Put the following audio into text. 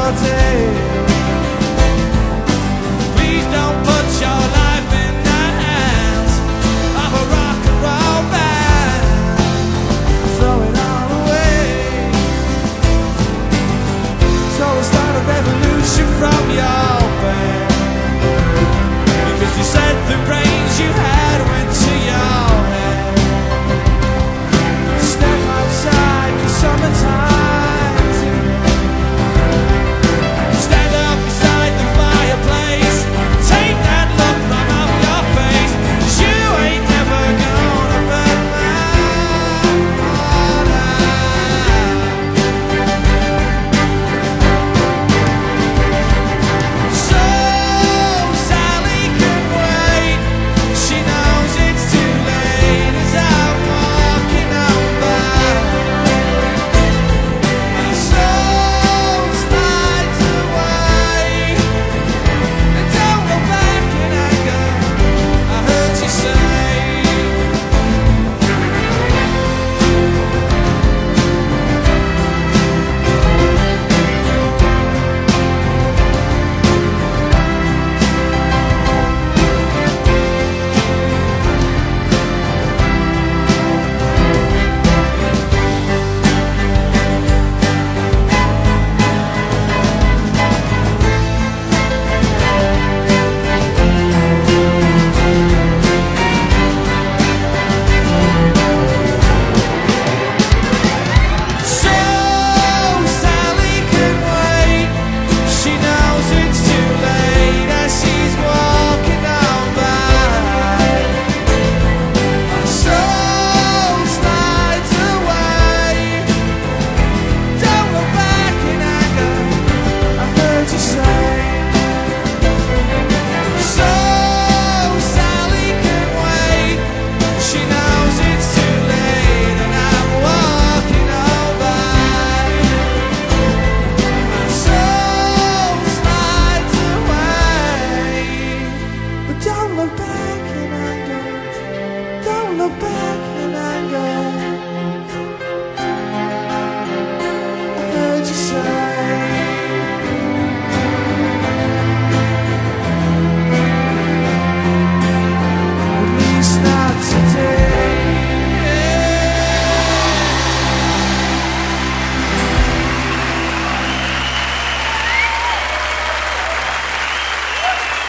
your day. Please don't put your life in the hands of a rock and roll band. Throw it all away. So start a revolution from your bed, because you said the brains you had went to your head. Step outside, 'cause summertime's here. Stand up beside the fireplace, take that look from off your face, 'cause you ain't never gonna burn my heart out. So Sally can wait, she knows it's too late. As I'm walking on by, my soul slides away. And don't go back in anger, I heard you say. So Sally can wait, she knows it's too late. As she's walking on by, my soul slides away. Don't look back in anger, I heard you say. So Sally can wait, she knows it's too late. And I'm walking on by, my soul slides away. But don't look back in anger, don't look back in anger.